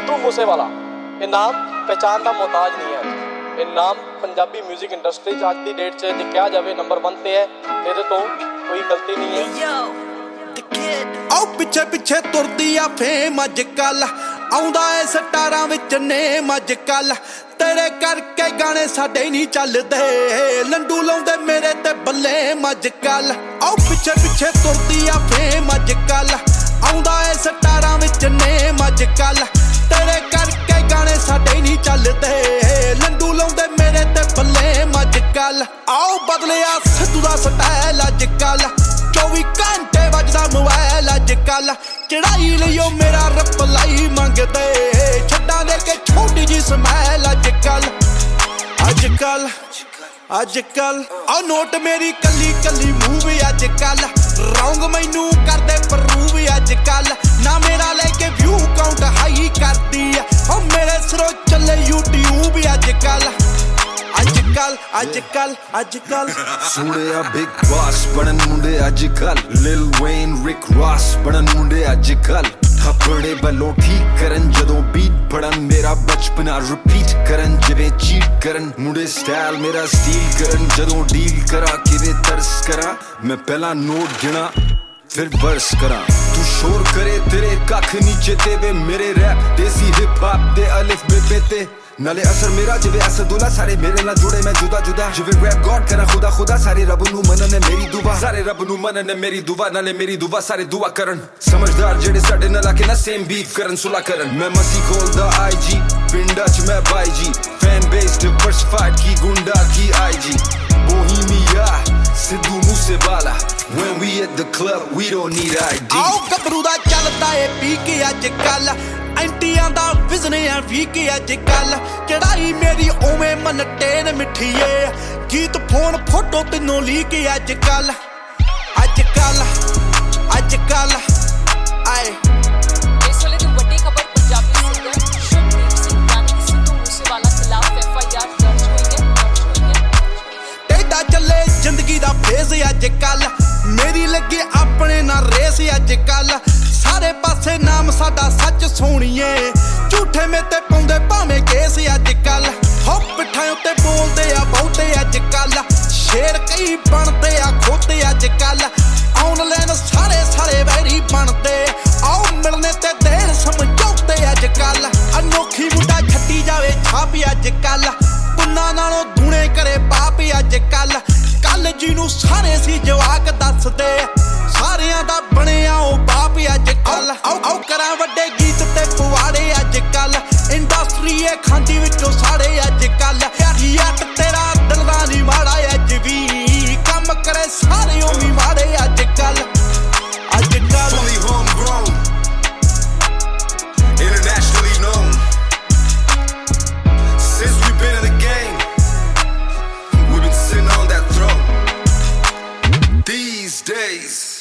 सिद्धू मूसेवाला ये नाम पहचान का मोहताज नहीं है। ये नाम पंजाबी म्यूजिक इंडस्ट्री च अज की डेट च जे कहा जाए नंबर 1 ते है, ये तो कोई गलती नहीं है। आओ पिछे पिछे तुरदी आ फेम अजकल आउंदा है स्टारां विच नेम अजकल तेरे करके गाने साडे नहीं चलदे लंडू लाउंदे मेरे ते बल्ले अजकल। आओ पिछे पिछे तुरदी आ फेम अजकल आउंदा है स्टारां विच नेम अजकल तेरे करके गाने साडे नहीं चलदे लंडू लाउंदे मेरे ते बल्ले अजकल। आओ बदलिया सिद्धू दा स्टाइल अजकल 24 घंटे बजदा मोबाइल अजकल चढ़ाई लियो मेरा रिप्लाई मंगदे छड्डां दे के छोटी जी स्माइल अजकल अजकल अजकल आ नोट मेरी कली कली मूवी अजकल रौंग मैनू करदे प्रूव अजकल ना मेरा लेके व्यू काउंट हाई करदी ओ मेरे सिरों चले यूट्यूब अजकल अजकल अजकल अजकल सुनिया बिग बॉस बनन मुंडे अजकल लिल वेन रिक रॉस बनन मुंडे अजकल थप्पड़े बलों ठीक करन जदों बीट पड़न मेरा बचपना रिपीट करन जिवें चीट करन मुंडे स्टाइल मेरा स्टील करन जदों डील करा किवें तरस करा मैं पहला नोट गिना फिर बरस करा तू शोर करे तेरे कख नीचे ते वे मेरे रैप देसी हिप हॉप दे अलिफ बे ते नाले असर मेरा जिवे असदुल्ला सारे मेरे नाल जुड़े मैं जुदा जुदा जिवे रैप गॉड करा खुदा खुदा सारे रब नू मनने मेरी दुआ सारे रब नू मनने मेरी दुआ नाले मेरी दुआ सारे दुआ करन समझदार जेड़े साडे नाल आके ना सेम बीफ करन सुला करन मैं मसी खोलदा आईजी पिंडा च मैं बाई जी फैन बेस डिवर्सिफाइड की गुंडा की आईजी Bohemia Sidhu Moosewala when we at the club we don't need ID। आओ कबरू दा चलदा ए पी के अजकल एंटियां दा विजन है भी के अजकल चढ़ाई मेरी ओवें मन टेन मिठीए गीत फोन फोटो तीनों ली के अजकल अजकल अजकल आए। इस वेले दी वड्डी खबर पंजाबी सिंगर शुभदीप सिंह यानी कि सिद्धू मूसेवाला खिलाफ FIR दर्ज हुई है। टेढ़ा चले जिंदगी दा फेज अजकल मेरी लगे अपने ना रेस अजकल सारे पासे नाम साडा सच सोणीए झूठे में ते पाउंदे भावें केस अजकल हो पिट्ठां उत्ते बोलदे आ बहुते अजकल शेर कई बनदे आ खोते अजकल ऑनलाइन सारे सारे वैरी बनदे आओ मिलने ते देर समझौते अजकल अनोखी मुंडा छट्टी जावे छाप अजकल पुन्ना नालों दूने करे पाप अजकल कल जिनू सारे सी जवाक दसदे सारियां दा बनिया ओ बाप अजकल आओ करा वड्डे गीत ते पवाड़े अजकल इंडस्ट्री ए खांदी विचों साड़े अजकल याट तेरा दिल दा नी माड़ा अज भी कम करे सारे ओ भी माड़े अजकल अजकल fully homegrown internationally known since we've been in the game we've been sitting on that throne these days